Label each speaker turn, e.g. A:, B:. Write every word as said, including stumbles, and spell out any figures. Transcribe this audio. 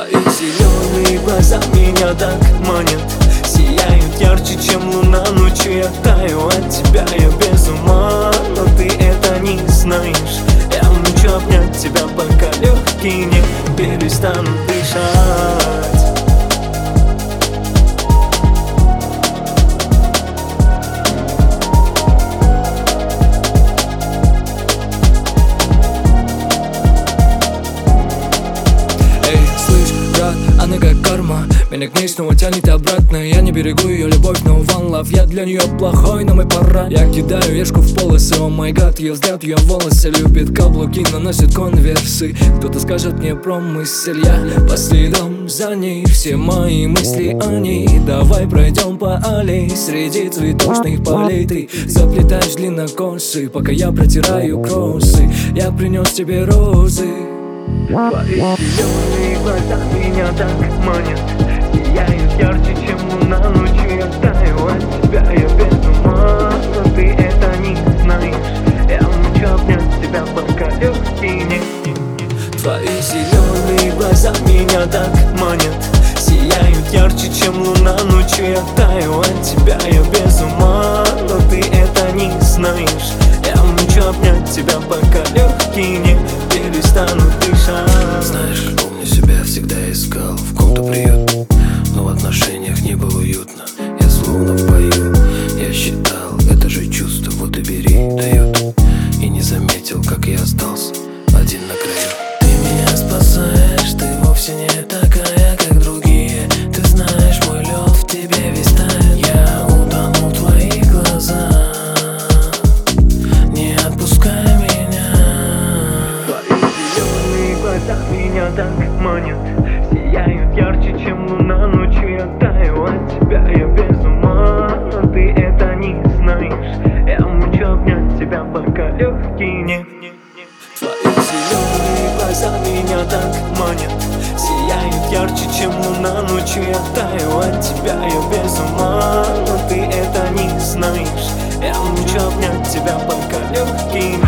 A: Твои зеленые глаза меня так манят, сияют ярче, чем луна ночью. Я таю от тебя, я без ума, но ты это не знаешь. Я хочу обнять тебя, пока легкие не перестанут дышать.
B: Она как карма, меня к ней снова тянет обратно. Я не берегу ее любовь, но one love. Я для нее плохой, но мы пора. Я кидаю вешку в полосы, о май гад. Ее взгляд, ее волосы, любит каблуки, наносит конверсы. Кто-то скажет мне про мысль, я по следам за ней. Все мои мысли о ней. Давай пройдем по аллее среди цветочных полей. Ты заплетаешь длиннокосы, пока я протираю кроссы. Я принес тебе розы.
A: Твои зеленые глаза меня так манят, сияют ярче, чем луна ночью. Я таю от тебя, я без ума, но ты это не знаешь. Я хочу обнять тебя, пока легкие не. Твои зеленые глаза меня так манят, сияют ярче, чем луна ночью. Я таю от тебя, я без ума, но ты это не знаешь. Я хочу обнять тебя, пока легкие не перестанут дышать.
C: Знаешь, помню, себя всегда искал в ком-то приют, но в отношениях не было уютно. Я словно в бою, я считал, это же чувство, вот и бери, дает. И не заметил, как я остался один на краю. Ты меня спасаешь, ты вовсе не такая, как другие. Ты знаешь, мой лед в тебе весь тает. Я утонул в твоих глазах, не отпускай меня.
A: Глаза меня так манят, сияют ярче, чем луна ночью. Я таю от тебя, я без ума, но ты это не знаешь. Я хочу обнять тебя, пока легкие не. Твои зеленые глаза меня так манят, сияют ярче, чем луна ночью. Я таю от тебя, я без ума, но ты это не знаешь. Я хочу обнять тебя, пока легкие не.